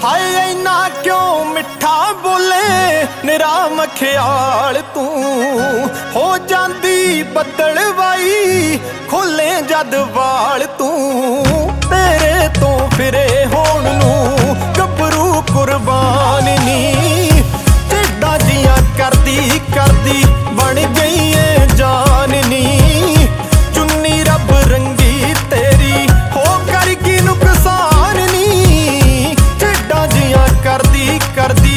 ਹਾਏ ਇੰਨਾ ਕਿਉਂ ਮਿੱਠਾ ਬੋਲੇ ਨਿਰਾ ਮਖਿਆਲ ਤੂੰ ਹੋ ਜਾਂਦੀ ਬੱਦਲਵਾਈ ਖੋਲੇ ਜਦ ਵਾਲ ਤੂੰ ਤੇਰੇ ਤੋਂ ਫਿਰੇ ਹੋਣ ਨੂੰ ਗੱਭਰੂ ਕੁਰਬਾਨ ਨੀ ਢਿੱਡਾਂ ਜੀਆਂ ਕਰਦੀ ਕਰਦੀ ਬਣ ਗਈ ਏ ਜਾਨ ਨੀ ਚੁੰਨੀ ਰੱਬ ਰੰਗੀ ਤੇਰੀ ਹੋ ਕਰ ਕੀ ਨੁਕਸਾਨ ਨੀ ਢਿੱਡਾਂ ਜੀਆਂ ਕਰਦੀ ਕਰਦੀ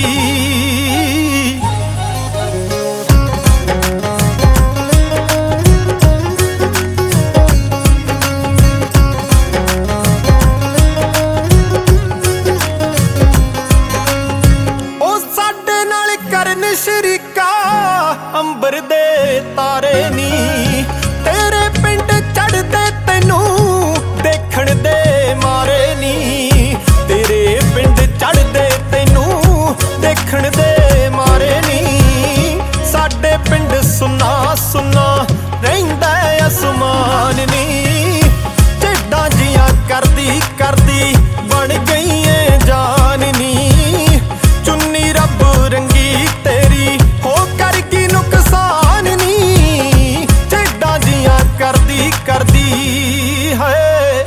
ਸ਼ਰੀਕਾ ਅੰਬਰ ਦੇ ਤਾਰੇ ਨੀ ਤੇਰੇ ਪਿੰਡ ਚੜਦੇ ਤੈਨੂੰ ਦੇਖਣ ਦੇ ਮਾਰੇ ਨੀ ਤੇਰੇ ਪਿੰਡ ਚੜਦੇ ਤੈਨੂੰ ਦੇਖਣ ਦੇ ਮਾਰੇ ਨੀ ਸਾਡੇ ਪਿੰਡ ਸੁੰਨਾ ਸੁੰਨਾ ਰਹਿੰਦਾ ਅਸਮਾਨ ਨੀ ਢਿੱਡਾਂ ਜੀਆਂ ਕਰਦੀ ਕਰਦੀ ਬਣ ਗਈ ਏ ਜਾਨ ਨੀ ਚੁੰਨੀ ਰੱਬ ਰੰਗੀ ਤੇਰੀ ਹੋ ਕਰ ਕੀ ਨੁਕਸਾਨ ਨੀ ਢਿੱਡਾਂ ਜੀਆਂ ਕਰਦੀ ਕਰਦੀ ਹੈ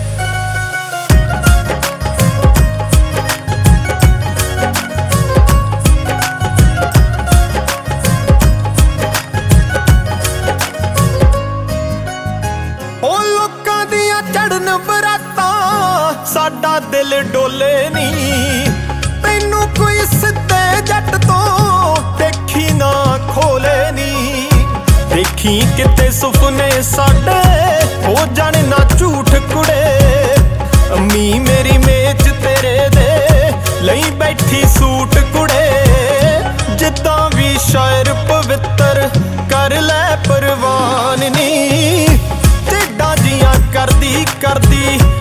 ਉਹ ਲੋਕਾਂ ਦੀਆਂ ਚੜਨ ਬਰਾਤਾਂ ਸਾਡਾ ਦਿਲ ਡੋਲੇ ਨੀ ਤੈਨੂੰ ਕੋਈ ਸਿੱਧੇ ਜੱਟ ਤੋਂ ਦੇਖੀ ਨਾ ਖੋਲੇ ਨੀ ਦੇਖੀ ਕਿਤੇ ਸੁਪਨੇ ਸਾਡੇ ਹੋ ਜਾਣ ਨਾ ਝੂਠ ਕੁੜੇ ਅੰਮੀ ਮੇਰੀ ਮੇਚ ਤੇਰੇ ਦੇ ਲਈ ਬੈਠੀ ਸੂਟ ਕੁੜੇ ਜਿੱਦਾਂ ਵੀ ਸ਼ਾਇਰ ਪਵਿੱਤਰ ਕਰ ਲੈ ਪਰਵਾਨ ਨੀ ਢਿੱਡਾਂ ਜੀਆਂ ਕਰਦੀ ਕਰਦੀ